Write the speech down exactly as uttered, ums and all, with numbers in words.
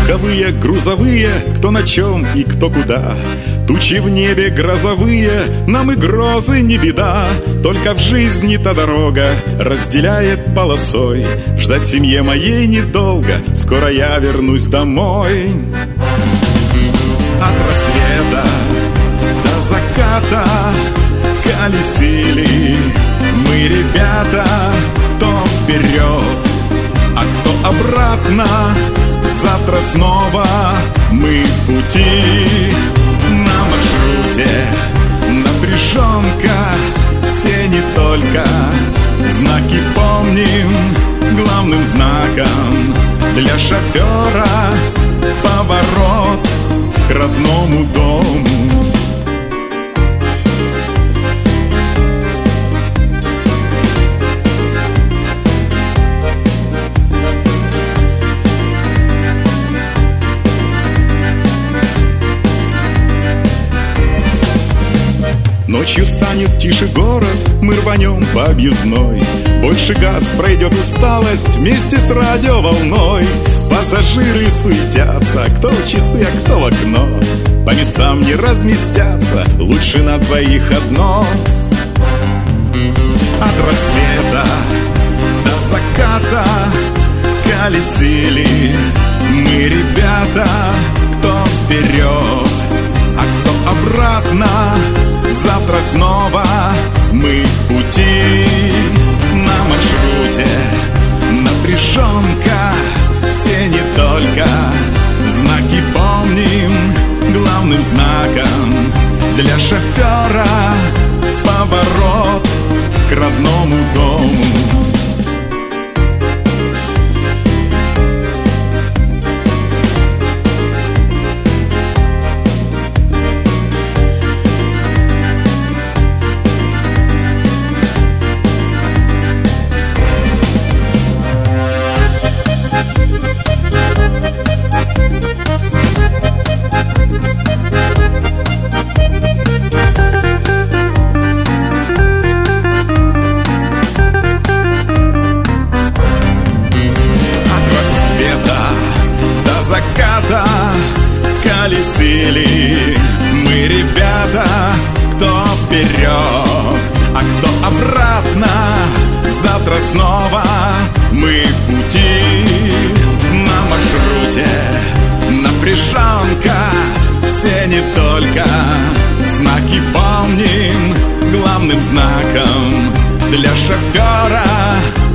легковые, грузовые, кто на чем и кто куда. Тучи в небе грозовые, нам и грозы не беда. Только в жизни та дорога разделяет полосой. Ждать семье моей недолго, скоро я вернусь домой. От рассвета до заката колесили мы, ребята, кто вперед, а кто обратно. Завтра снова мы в пути. На маршруте напряженка, все не только знаки помним. Главным знаком для шофера поворот к родному дому. Ночью станет тише город, мы рванем по объездной. Больше газ, пройдет усталость вместе с радиоволной. Пассажиры суетятся, кто в часы, а кто в окно. По местам не разместятся, лучше на двоих одно. От рассвета до заката колесили мы, ребята, кто вперед, а кто обратно. Завтра снова мы в пути. На маршруте напряженка, все не только знаки помним. Главным знаком для шофера поворот к родному дому. Заката колесили мы, ребята, кто вперед, а кто обратно. Завтра снова мы в пути. На маршруте напряженка, все не только знаки помним. Главным знаком для шофера